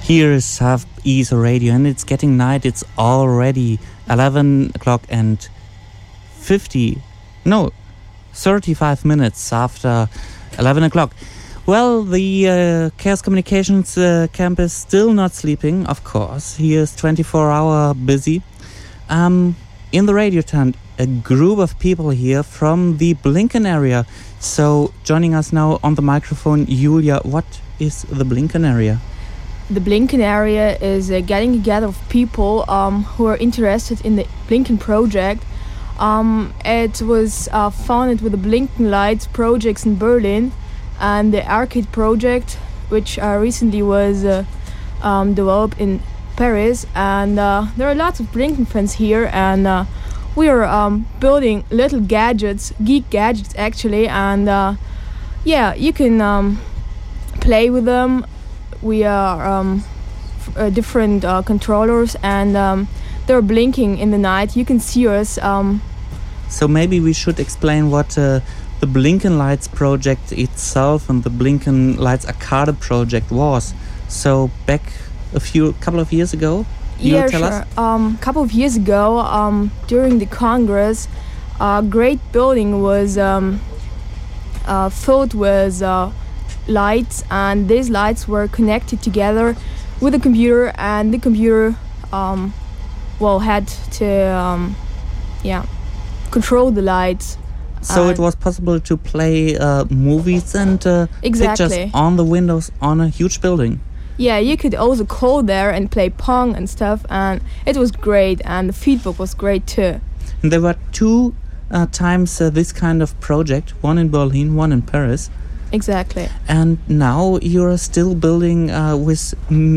Here is Southeast Radio, and it's getting night. It's already 11 o'clock and 35 minutes after 11 o'clock. Well, the Chaos Communications camp is still not sleeping, of course. He is 24-hour busy. In the radio tent, a group of people here from the Blinken area. So, joining us now on the microphone, Julia, what is the Blinken area? The Blinken area is a getting together of people who are interested in the Blinken project. It was founded with the Blinken Lights projects in Berlin and the Arcade project, which recently was developed in Paris. And there are lots of Blinken fans here, and we are building little gadgets, geek gadgets actually, and you can play with them. We are different controllers, and they're blinking in the night. You can see us. So maybe we should explain what the Blinken Lights project itself and the Blinken Lights Arcade project was. So back couple of years ago, yeah, tell sure. us? Couple of years ago, during the Congress, a great building was filled with lights, and these lights were connected together with the computer, and the computer had to control the lights. So it was possible to play movies and pictures on the windows on a huge building. Yeah, you could also call there and play Pong and stuff, and it was great, and the feedback was great too. And there were two times this kind of project, one in Berlin, one in Paris. Exactly. And now you're still building with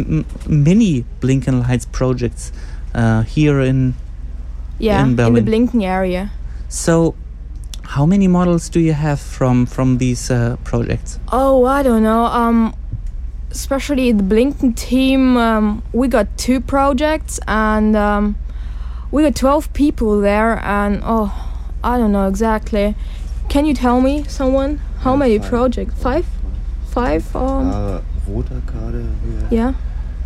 many Blinken Lights projects here in Berlin. In the Blinken area. So, how many models do you have from these projects? Oh, I don't know. Especially the Blinken team, we got 2 projects, and we got 12 people there, and I don't know exactly. Can you tell me, someone, how many projects? 5? 5? Rotarcade. Yeah.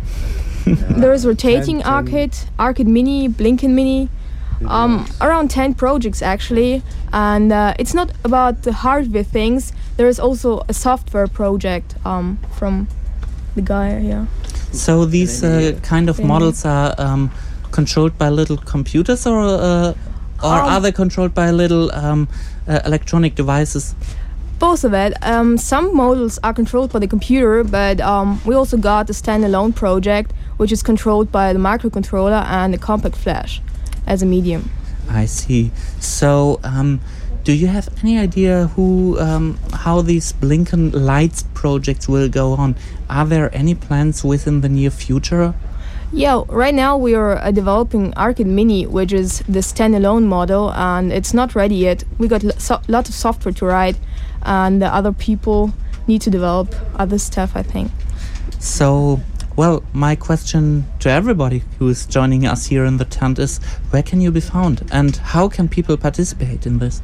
There is rotating 10. arcade mini, Blinken mini. Around 10 projects actually, and it's not about the hardware things. There is also a software project from the guy here. So these kind of models are controlled by little computers, or are they controlled by little electronic devices? Both of it. Some models are controlled by the computer, but we also got the standalone project, which is controlled by the microcontroller and the compact flash as a medium. I see. So, do you have any idea how these Blinken Lights projects will go on? Are there any plans within the near future? Yeah, right now we are developing Arcade Mini, which is the standalone model, and it's not ready yet. We got lots of software to write, and the other people need to develop other stuff, I think. So, well, my question to everybody who is joining us here in the tent is, where can you be found, and how can people participate in this?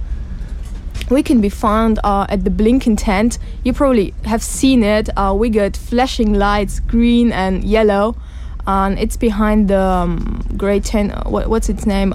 We can be found at the Blinken tent. You probably have seen it. We got flashing lights, green and yellow. It's behind the great tent. What's its name?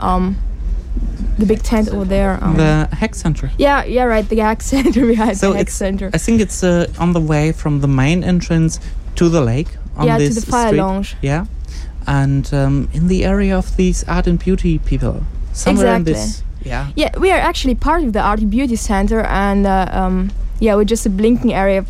The big tent over there. The Hack Center. Yeah, right. The Hack Center behind so the Hack Center. I think it's on the way from the main entrance to the lake. On this to the fire street. lounge. Yeah, and in the area of these art and beauty people. Somewhere in this. Yeah. Yeah, we are actually part of the Art and Beauty Center, and we're just a Blinken area,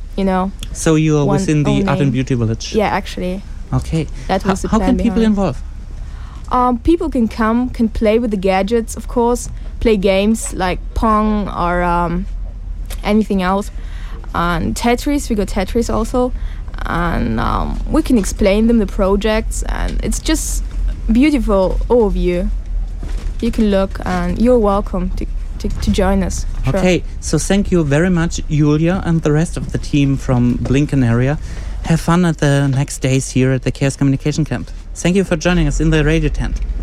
So you are within the Art and Beauty Village. Yeah, actually. Okay. That was the plan. How can people behind. involve? People can play with the gadgets, of course, play games like Pong or anything else. And Tetris, we got Tetris also. And we can explain them the projects, and it's just beautiful overview. You can look, and you're welcome to join us. Sure. Okay, so thank you very much, Julia, and the rest of the team from Blinken area. Have fun at the next days here at the Chaos Communication Camp. Thank you for joining us in the radio tent.